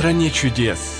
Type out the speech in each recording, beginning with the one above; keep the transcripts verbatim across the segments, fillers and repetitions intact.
стране чудес.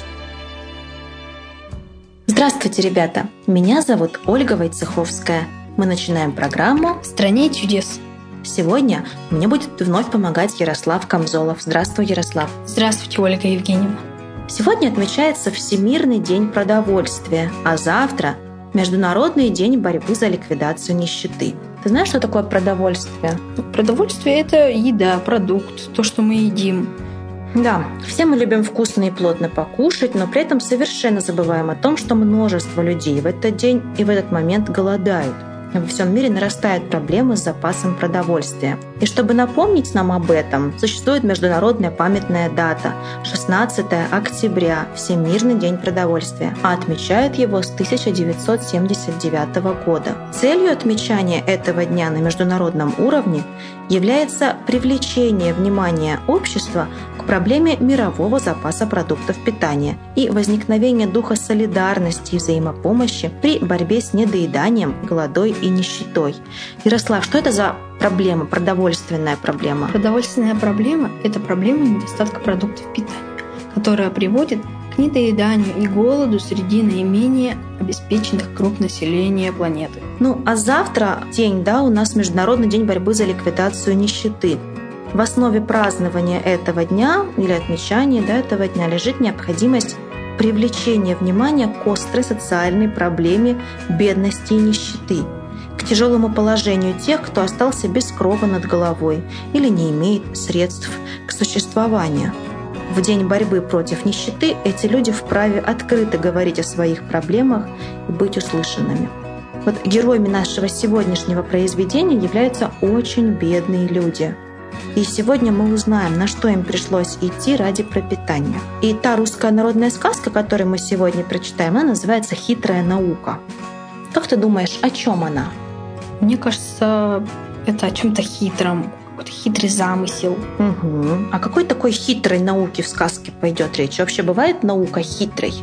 Здравствуйте, ребята! Меня зовут Ольга Войцеховская. Мы начинаем программу «В стране чудес». Сегодня мне будет вновь помогать Ярослав Камзолов. Здравствуй, Ярослав. Здравствуйте, Ольга Евгеньевна. Сегодня отмечается Всемирный день продовольствия, а завтра – Международный день борьбы за ликвидацию нищеты. Ты знаешь, что такое продовольствие? Продовольствие – это еда, продукт, то, что мы едим. Да, все мы любим вкусно и плотно покушать, но при этом совершенно забываем о том, что множество людей в этот день и в этот момент голодают. Во всем мире нарастают проблемы с запасом продовольствия. И чтобы напомнить нам об этом, существует международная памятная дата – шестнадцатое октября, Всемирный день продовольствия, а отмечают его с тысяча девятьсот семьдесят девятого года. Целью отмечания этого дня на международном уровне является привлечение внимания общества к проблеме мирового запаса продуктов питания и возникновение духа солидарности и взаимопомощи при борьбе с недоеданием, голодой и нищетой. Ярослав, что это за проблема, продовольственная проблема? Продовольственная проблема – это проблема недостатка продуктов питания, которая приводит к недоеданию и голоду среди наименее обеспеченных групп населения планеты. Ну, а завтра день, да, у нас Международный день борьбы за ликвидацию нищеты. В основе празднования этого дня или отмечания да, этого дня лежит необходимость привлечения внимания к острой социальной проблеме бедности и нищеты, к тяжелому положению тех, кто остался без крова над головой или не имеет средств к существованию. В день борьбы против нищеты эти люди вправе открыто говорить о своих проблемах и быть услышанными. Вот героями нашего сегодняшнего произведения являются очень бедные люди. И сегодня мы узнаем, на что им пришлось идти ради пропитания. И та русская народная сказка, которую мы сегодня прочитаем, она называется «Хитрая наука». Как ты думаешь, о чем она? Мне кажется, это о чем-то хитром, какой-то хитрый замысел. Угу. О какой такой хитрой науке в сказке пойдет речь? Вообще бывает наука хитрой?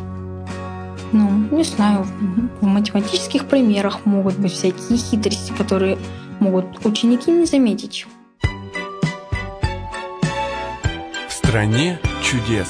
Ну, не знаю. В математических примерах могут быть всякие хитрости, которые могут ученики не заметить. В стране чудес.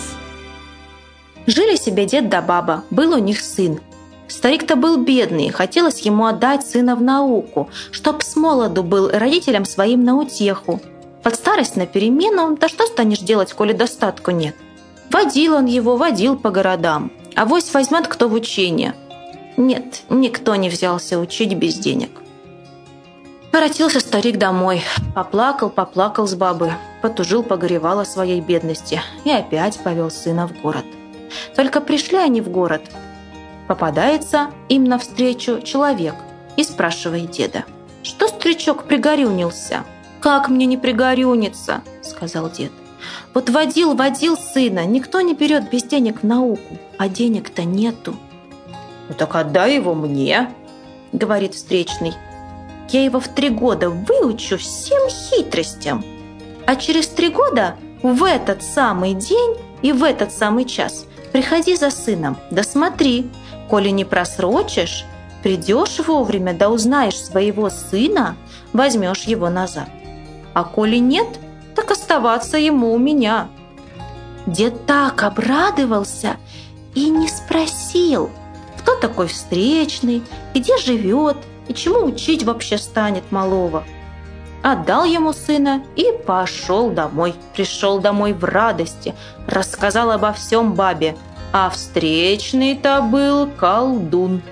Жили себе дед да баба, был у них сын. Старик-то был бедный, хотелось ему отдать сына в науку, чтоб с молоду был родителям своим на утеху. Под старость на перемену, да что станешь делать, коли достатку нет? Водил он его, водил по городам. Авось возьмет кто в учение. Нет, никто не взялся учить без денег. Воротился старик домой. Поплакал, поплакал с бабы. Потужил, погоревал о своей бедности. И опять повел сына в город. Только пришли они в город. Попадается им навстречу человек и спрашивает деда: «Что старичок пригорюнился?» «Как мне не пригорюниться?» — сказал дед. «Вот водил, водил сына, никто не берет без денег в науку, а денег-то нету». «Ну так отдай его мне», — говорит встречный. «Я его в три года выучу всем хитростям, а через три года в этот самый день и в этот самый час приходи за сыном, да смотри, коли не просрочишь, придешь вовремя, да узнаешь своего сына, возьмешь его назад. А коли нет, так оставаться ему у меня». Дед так обрадовался и не спросил, кто такой встречный, где живет и чему учить вообще станет малого. Отдал ему сына и пошел домой. Пришел домой в радости, рассказал обо всем бабе, а встречный-то был колдун.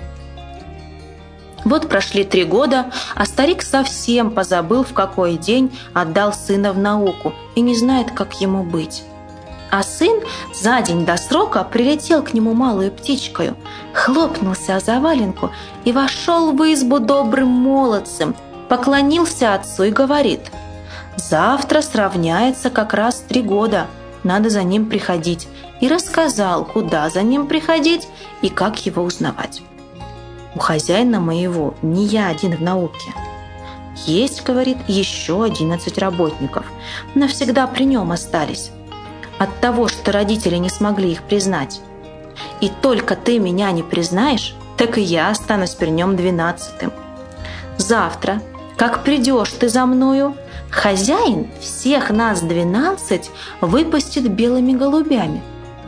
Вот прошли три года, а старик совсем позабыл, в какой день отдал сына в науку и не знает, как ему быть. А сын за день до срока прилетел к нему малую птичкою, хлопнулся о заваленку и вошел в избу добрым молодцем, поклонился отцу и говорит: «Завтра сравняется как раз три года, надо за ним приходить», и рассказал, куда за ним приходить и как его узнавать. «У хозяина моего не я один в науке. Есть, — говорит, — еще одиннадцать работников, навсегда при нем остались. От того, что родители не смогли их признать. И только ты меня не признаешь, так и я останусь при нем двенадцатым. Завтра, как придешь ты за мною, хозяин всех нас двенадцать выпустит белыми голубями.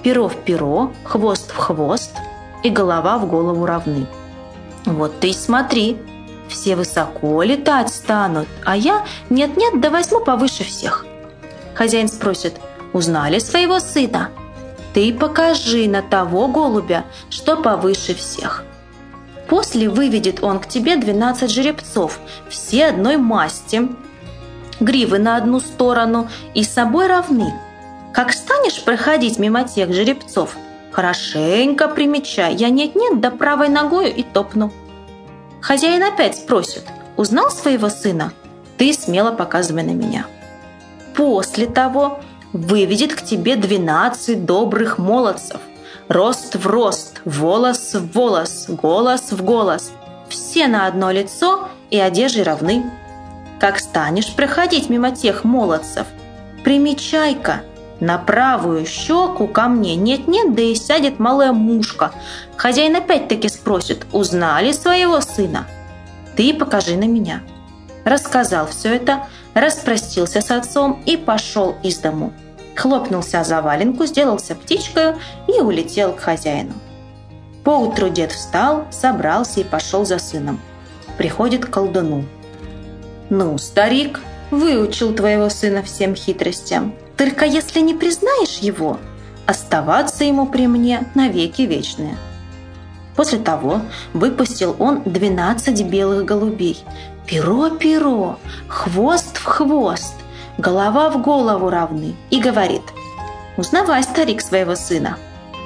перо в перо, хвост в хвост и голова в голову равны. Вот ты и смотри, все высоко летать станут, а я нет-нет, да возьму повыше всех. Хозяин спросит: узнали своего сына? Ты покажи на того голубя, что повыше всех. После выведет он к тебе двенадцать жеребцов, все одной масти, гривы на одну сторону и с собой равны. Как станешь проходить мимо тех жеребцов, хорошенько примечай, я нет-нет, да правой ногою и топну. Хозяин опять спросит: узнал своего сына? Ты смело показывай на меня. После того выведет к тебе двенадцать добрых молодцев, рост в рост, волос в волос, голос в голос, все на одно лицо и одежды равны. Как станешь проходить мимо тех молодцев, примечай-ка, на правую щеку ко мне нет-нет, да и сядет малая мушка. Хозяин опять-таки спросит: узнали своего сына? Ты покажи на меня. Рассказал все это, распростился с отцом и пошел из дому. Хлопнулся за валенку, сделался птичкою и улетел к хозяину. Поутру дед встал, собрался и пошел за сыном. Приходит к колдуну. «Ну, старик, выучил твоего сына всем хитростям. Только если не признаешь его, оставаться ему при мне навеки вечные». После того выпустил он двенадцать белых голубей. Перо-перо, хвост в хвост, голова в голову равны. И говорит: узнавай, старик, своего сына.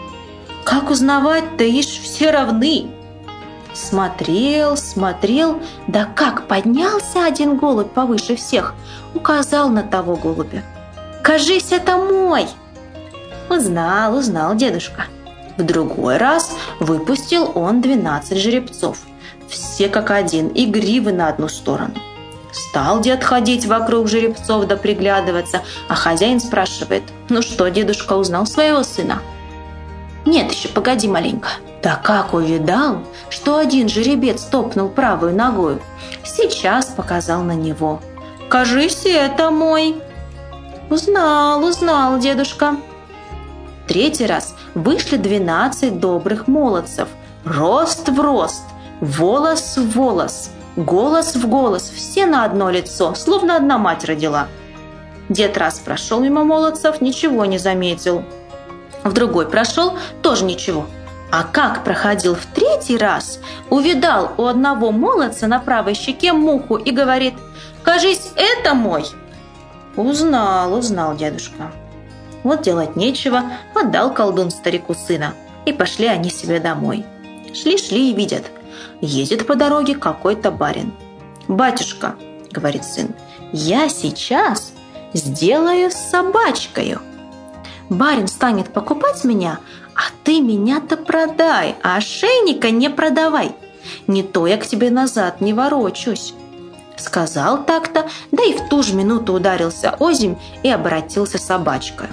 Как узнавать-то, ишь, все равны. Смотрел, смотрел, да как поднялся один голубь повыше всех, указал на того голубя. «Кажись, это мой!» Узнал, узнал дедушка. В другой раз выпустил он двенадцать жеребцов. Все как один, и гривы на одну сторону. Стал дед ходить вокруг жеребцов да приглядываться, а хозяин спрашивает: «Ну что, дедушка, узнал своего сына?» «Нет еще, погоди маленько». Да как увидал, что один жеребец топнул правой ногою, сейчас показал на него. «Кажись, это мой!» «Узнал, узнал, дедушка». Третий раз вышли двенадцать добрых молодцев, рост в рост, волос в волос, голос в голос, все на одно лицо, словно одна мать родила. Дед раз прошел мимо молодцев, ничего не заметил. В другой прошел, тоже ничего. А как проходил в третий раз, увидал у одного молодца на правой щеке муху и говорит: «Кажись, это мой!» Узнал, узнал дедушка. Вот делать нечего, отдал колдун старику сына, и пошли они себе домой. Шли-шли и видят, едет по дороге какой-то барин. «Батюшка, — говорит сын, — я сейчас сделаю с собачкою. Барин станет покупать меня, а ты меня-то продай, а ошейника не продавай. Не то я к тебе назад не ворочусь». Сказал так-то, да и в ту же минуту ударился озимь и обратился собачкой.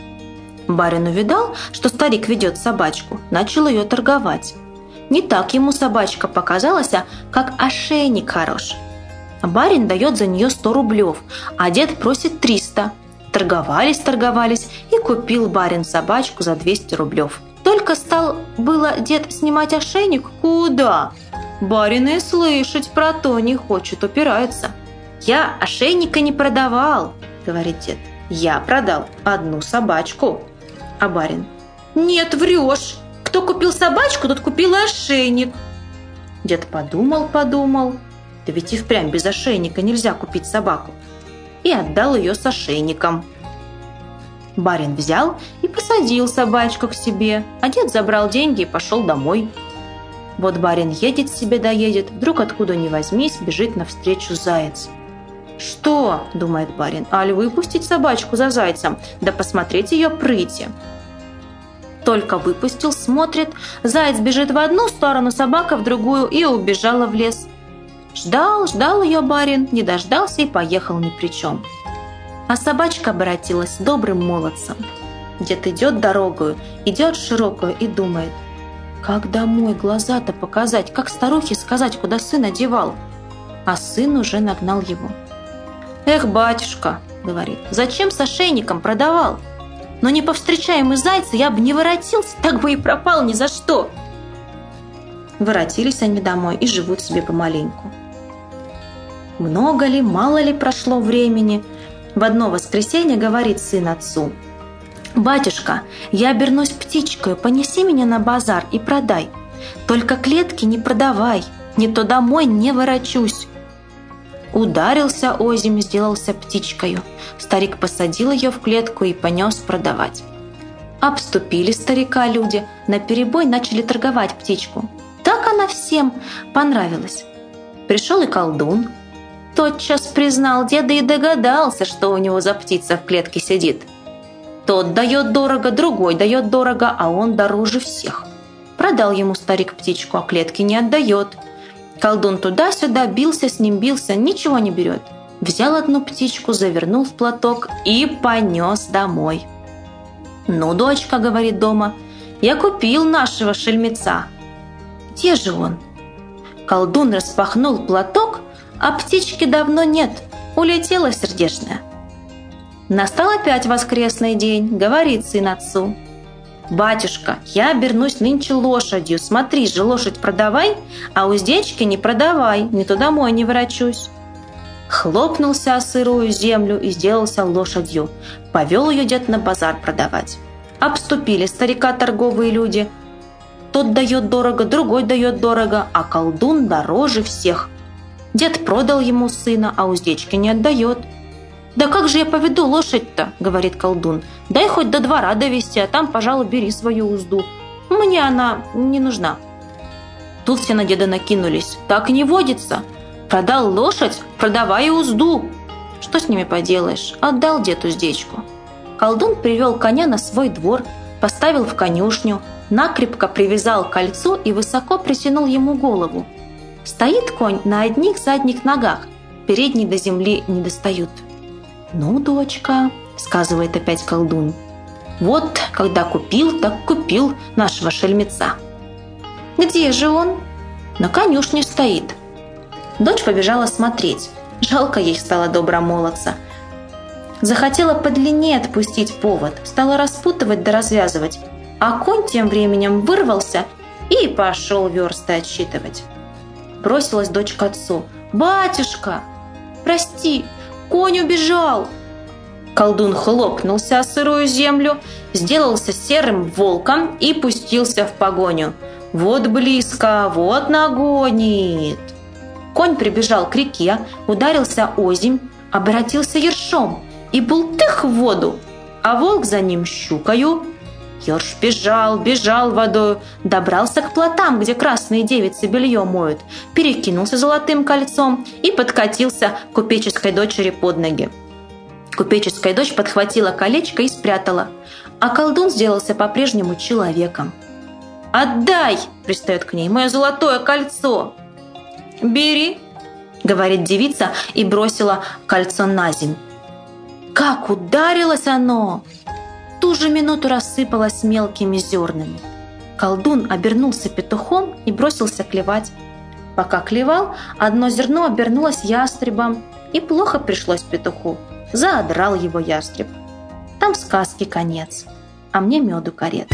Барин увидал, что старик ведет собачку, начал ее торговать. Не так ему собачка показалась, а как ошейник хорош. Барин дает за нее сто рублев, а дед просит триста. Торговались, торговались, и купил барин собачку за двести рублев. Только стал было дед снимать ошейник, куда? Барин и слышать про то не хочет, упирается. «Я ошейника не продавал, — говорит дед, — я продал одну собачку». А барин: «Нет, врешь, кто купил собачку, тот купил и ошейник». Дед подумал, подумал, да ведь и впрямь без ошейника нельзя купить собаку, и отдал ее с ошейником. Барин взял и посадил собачку к себе, а дед забрал деньги и пошел домой. Вот барин едет себе доедет, вдруг откуда ни возьмись бежит навстречу заяц. «Что, — думает барин, — аль выпустить собачку за зайцем, да посмотреть ее прыти». Только выпустил, смотрит, заяц бежит в одну сторону, собака в другую, и убежала в лес. Ждал, ждал ее барин, не дождался и поехал ни при чем. А собачка обратилась добрым молодцем. Дед идет дорогою, идет широкую и думает: как домой глаза-то показать, как старухе сказать, куда сын одевал? А сын уже нагнал его. «Эх, батюшка, — говорит, — зачем с ошейником продавал? Но не повстречаем мы зайца, я бы не воротился, так бы и пропал ни за что. Воротились они домой и живут себе помаленьку. Много ли, мало ли прошло времени, в одно воскресенье говорит сын отцу: «Батюшка, я обернусь птичкою, понеси меня на базар и продай. Только клетки не продавай, не то домой не ворочусь». Ударился озимь, сделался птичкою. Старик посадил ее в клетку и понес продавать. Обступили старика люди, наперебой начали торговать птичку. Так она всем понравилась. Пришел и колдун. Тотчас признал деда и догадался, что у него за птица в клетке сидит. Тот дает дорого, другой дает дорого, а он дороже всех. Продал ему старик птичку, а клетки не отдает. Колдун туда-сюда бился с ним, бился, ничего не берет. Взял одну птичку, завернул в платок и понес домой. «Ну, дочка, — говорит дома, — я купил нашего шельмеца». «Где же он?» Колдун распахнул платок, а птички давно нет, улетела сердечная. Настал опять воскресный день, говорит сын отцу: «Батюшка, я обернусь нынче лошадью, смотри же, лошадь продавай, а уздечки не продавай, не то домой не ворочусь». Хлопнулся о сырую землю и сделался лошадью. Повел ее дед на базар продавать. Обступили старика торговые люди. Тот дает дорого, другой дает дорого, а колдун дороже всех. Дед продал ему сына, а уздечки не отдает. «Да как же я поведу лошадь-то?» — говорит колдун. «Дай хоть до двора довести, а там, пожалуй, бери свою узду. Мне она не нужна». Тут все на деда накинулись. «Так не водится. Продал лошадь, продавай и узду». Что с ними поделаешь? Отдал дед уздечку. Колдун привел коня на свой двор, поставил в конюшню, накрепко привязал к кольцу и высоко притянул ему голову. Стоит конь на одних задних ногах, передние до земли не достают. «Ну, дочка, — сказывает опять колдун, — вот когда купил, так купил нашего шельмеца». «Где же он?» «На конюшне стоит». Дочь побежала смотреть. Жалко ей стало добромолодца. Захотела подлиннее отпустить повод, стала распутывать да развязывать, а конь тем временем вырвался и пошел версты отсчитывать. Бросилась дочь к отцу: «Батюшка, прости, конь убежал!» Колдун хлопнулся о сырую землю, сделался серым волком и пустился в погоню. Вот близко, вот нагонит. Конь прибежал к реке, ударился озимь, обратился ершом и бултых в воду, а волк за ним щукою. Ерш бежал, бежал водою, добрался к плотам, где красные девицы белье моют, перекинулся золотым кольцом и подкатился купеческой дочери под ноги. Купеческая дочь подхватила колечко и спрятала, а колдун сделался по-прежнему человеком. «Отдай!» – пристает к ней, «мое золотое кольцо!» «Бери!» – говорит девица и бросила кольцо на земь. Как ударилось оно! В ту же минуту рассыпалось мелкими зернами. Колдун обернулся петухом и бросился клевать. Пока клевал, одно зерно обернулось ястребом, и плохо пришлось петуху. Заодрал его ястреб. Там сказки конец, а мне меду корец.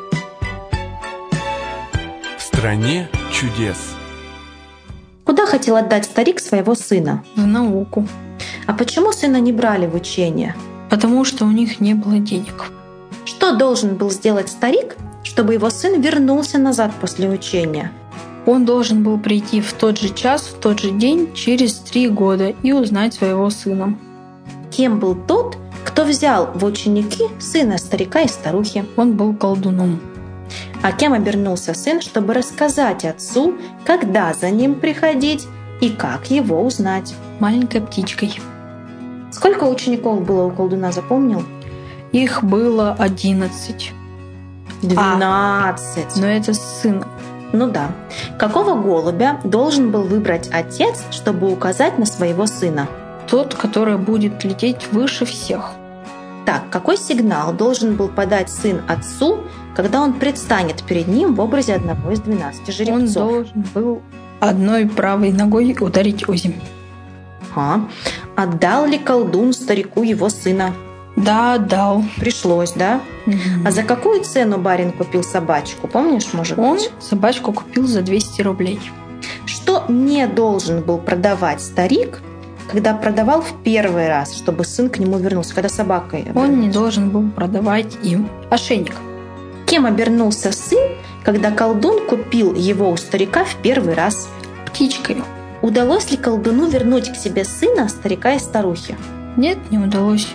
В стране чудес. Куда хотел отдать старик своего сына? В науку. А почему сына не брали в учение? Потому что у них не было денег. Что должен был сделать старик, чтобы его сын вернулся назад после учения? Он должен был прийти в тот же час, в тот же день, через три года и узнать своего сына. Кем был тот, кто взял в ученики сына старика и старухи? Он был колдуном. А кем обернулся сын, чтобы рассказать отцу, когда за ним приходить и как его узнать? Маленькой птичкой. Сколько учеников было у колдуна, запомнил? Их было одиннадцать. Двенадцать. А, но это сын. Ну да. Какого голубя должен был выбрать отец, чтобы указать на своего сына? Тот, который будет лететь выше всех. Так, какой сигнал должен был подать сын отцу, когда он предстанет перед ним в образе одного из двенадцати жеребцов? Он должен был одной правой ногой ударить озимь. А, отдал ли колдун старику его сына? Да, отдал. Пришлось, да? Угу. А за какую цену барин купил собачку? Помнишь, может Он быть? собачку купил за двести рублей. Что не должен был продавать старик, когда продавал в первый раз, чтобы сын к нему вернулся, когда собака вернулась? Он не должен был продавать им ошейник. Кем обернулся сын, когда колдун купил его у старика в первый раз? Птичкой. Удалось ли колдуну вернуть к себе сына, старика и старухи? Нет, не удалось.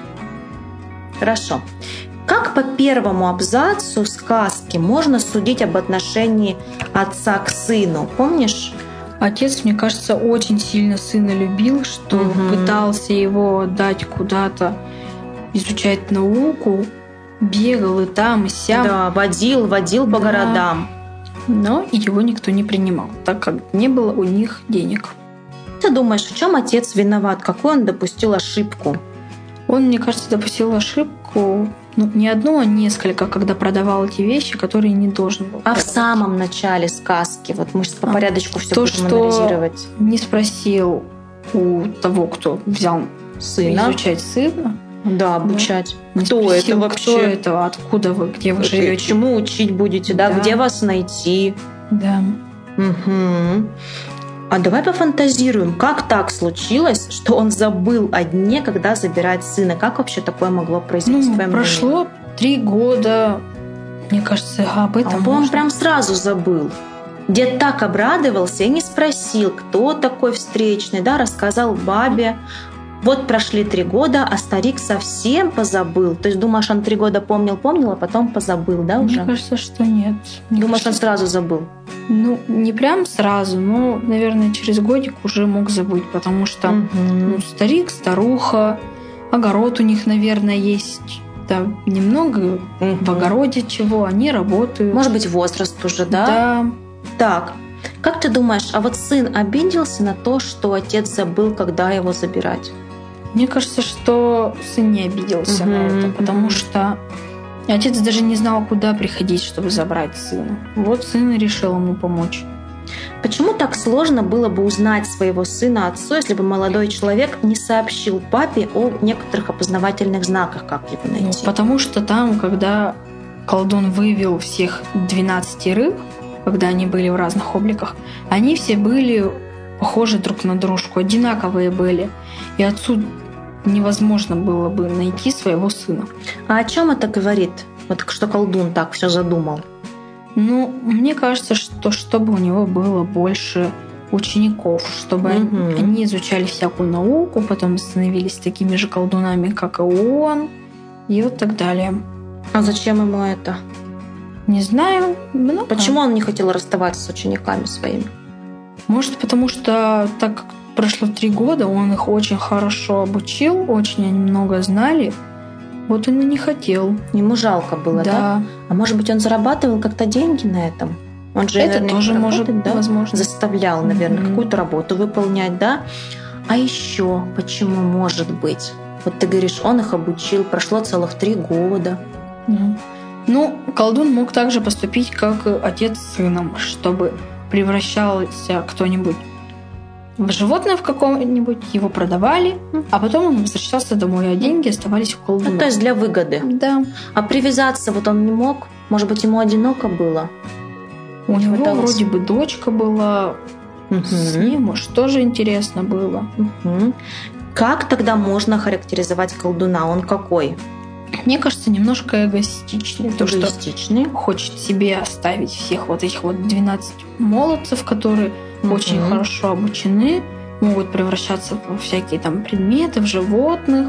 Хорошо. Как по первому абзацу сказки можно судить об отношении отца к сыну? Помнишь? Отец, мне кажется, очень сильно сына любил, что Угу. пытался его дать куда-то изучать науку, бегал и там, и сям. Да, водил, водил по Да. городам. Но его никто не принимал, так как не было у них денег. Ты думаешь, в чем отец виноват? Какую он допустил ошибку? Он, мне кажется, допустил ошибку, ну, не одну, а несколько, когда продавал эти вещи, которые не должен был А в продавать. самом начале сказки, вот мы сейчас по А, порядочку все то, будем что анализировать. Не спросил у того, кто взял Сына, изучать сына. да, обучать. Не Кто спросил, это вообще? Кто это, откуда вы, где вы живете. Чему учить будете, да? Да. Где вас найти? Да. Угу. А давай пофантазируем, как так случилось, что он забыл о дне, когда забирать сына? Как вообще такое могло произойти? Ну, в твоем прошло три года. Мне кажется, об мнении? А этом он можно. прям сразу забыл. Дед так обрадовался и не спросил, кто такой встречный, да, рассказал бабе. Вот прошли три года, а старик совсем позабыл. То есть думаешь, он три года помнил, помнил, а потом позабыл, да, уже? Мне кажется, что нет. Мне Думаешь, он кажется, сразу забыл? Ну, не прям сразу, но, наверное, через годик уже мог забыть, потому что Мгм. ну, старик, старуха, огород у них, наверное, есть. Да, немного Мгм. в огороде чего, они работают. Может быть, возраст уже, да? Да. Так, как ты думаешь, а вот сын обиделся на то, что отец забыл, когда его забирать? Мне кажется, что сын не обиделся Мгм, на это, потому мгм. что отец даже не знал, куда приходить, чтобы забрать сына. Вот сын и решил ему помочь. Почему так сложно было бы узнать своего сына отцу, если бы молодой человек не сообщил папе о некоторых опознавательных знаках, как его Ну, найти? потому что там, когда колдун вывел всех двенадцатерых, когда они были в разных обликах, они все были похожи друг на дружку, одинаковые были. И отцу невозможно было бы найти своего сына. А о чем это говорит? Вот что колдун так все задумал. Ну, мне кажется, что чтобы у него было больше учеников, чтобы Мгм. они изучали всякую науку, потом становились такими же колдунами, как и он, и вот так далее. А зачем ему это? Не знаю, много. Почему он не хотел расставаться с учениками своими? Может, потому что так как прошло три года, он их очень хорошо обучил, очень они много знали, вот он и не хотел. Ему жалко было, да? Да, А может быть, он зарабатывал как-то деньги на этом? Он же, это наверное, тоже может работать, да? возможно. Заставлял, наверное, Мгм. какую-то работу выполнять, да? А еще почему может быть? Вот ты говоришь, он их обучил, прошло целых три года. Мгм. Ну, колдун мог также поступить, как отец с сыном, чтобы превращался кто-нибудь в животное в каком-нибудь, его продавали, а потом он возвращался домой, а деньги оставались у колдуна. Ну, то есть для выгоды. Да. А привязаться вот он не мог? Может быть, ему одиноко было? У него Пыталась. вроде бы дочка была, с Мгм. ней, может, тоже интересно было. Мгм. Как тогда можно характеризовать колдуна? Он какой? Мне кажется, немножко эгоистичный. То, что Эгоистичный. хочет себе оставить всех вот этих вот двенадцать молодцев, которые Мгм. очень хорошо обучены, могут превращаться во всякие там предметы, в животных.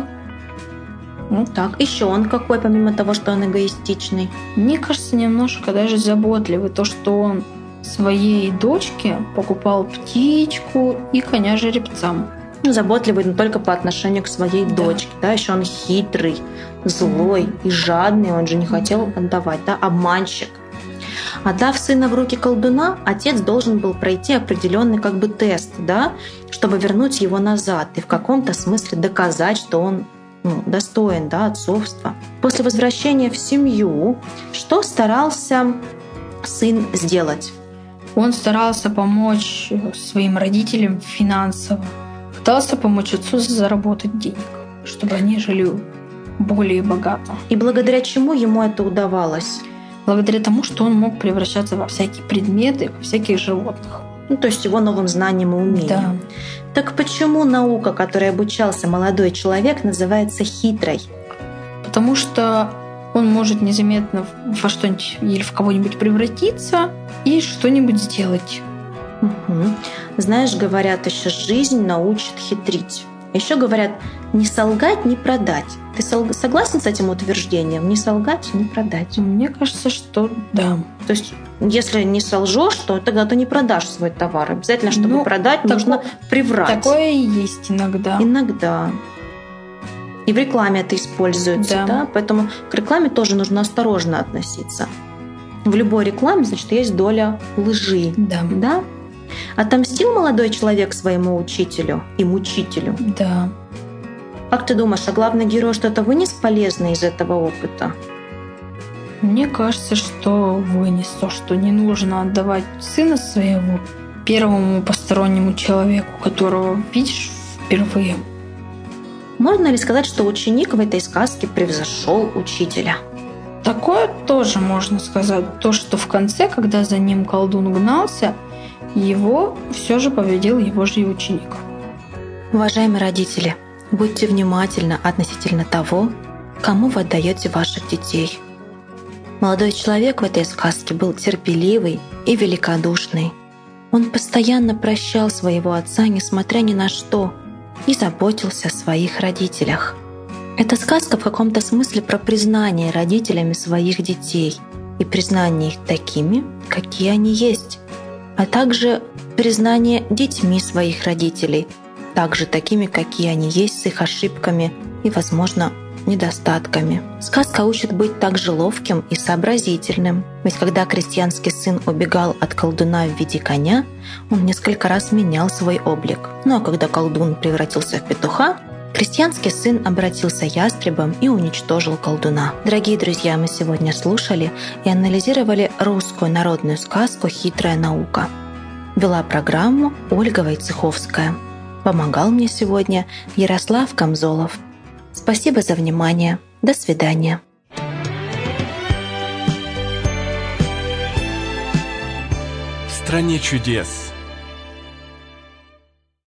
Ну так, еще он какой, помимо того, что он эгоистичный? Мне кажется, немножко даже заботливый. То, что он своей дочке покупал птичку и коня жеребцам. Ну, заботливый, но только по отношению к своей Да. дочке. Да, еще он хитрый, злой и жадный, он же не хотел отдавать, да, обманщик. Отдав сына в руки колдуна, отец должен был пройти определенный как бы тест, да, чтобы вернуть его назад и в каком-то смысле доказать, что он ну, достоин, да, отцовства. После возвращения в семью, что старался сын сделать? Он старался помочь своим родителям финансово. Пытался помочь отцу заработать денег, чтобы они жили более богато. И благодаря чему ему это удавалось? Благодаря тому, что он мог превращаться во всякие предметы, во всяких животных. Ну, то есть его новым знаниям и умениям. Да. Так почему наука, которой обучался молодой человек, называется хитрой? Потому что он может незаметно во что-нибудь или в кого-нибудь превратиться и что-нибудь сделать. Угу. Знаешь, говорят еще, жизнь научит хитрить. Еще говорят, не солгать, не продать. Ты согласен с этим утверждением? Не солгать, не продать. Мне кажется, что да. То есть, если не солжешь, то тогда ты не продашь свой товар. Обязательно, чтобы ну, продать, тако... нужно приврать. Такое и есть иногда. Иногда. И в рекламе это используется, да. да? Поэтому к рекламе тоже нужно осторожно относиться. В любой рекламе, значит, есть доля лжи. Да. да? Отомстил молодой человек своему учителю и мучителю? Да. Как ты думаешь, а главный герой что-то вынес полезное из этого опыта? Мне кажется, что вынес то, что не нужно отдавать сына своего первому постороннему человеку, которого видишь впервые. Можно ли сказать, что ученик в этой сказке превзошел учителя? Такое тоже можно сказать. То, что в конце, когда за ним колдун гнался, его все же победил его же и ученик. Уважаемые родители, будьте внимательны относительно того, кому вы отдаете ваших детей. Молодой человек в этой сказке был терпеливый и великодушный. Он постоянно прощал своего отца, несмотря ни на что, и заботился о своих родителях. Эта сказка в каком-то смысле про признание родителями своих детей и признание их такими, какие они есть, а также признание детьми своих родителей, также такими, какие они есть, с их ошибками и, возможно, недостатками. Сказка учит быть также ловким и сообразительным. Ведь когда крестьянский сын убегал от колдуна в виде коня, он несколько раз менял свой облик. Ну а когда колдун превратился в петуха, крестьянский сын обратился ястребом и уничтожил колдуна. Дорогие друзья, мы сегодня слушали и анализировали русскую народную сказку «Хитрая наука». Вела программу Ольга Войцеховская. Помогал мне сегодня Ярослав Камзолов. Спасибо за внимание. До свидания. В стране чудес.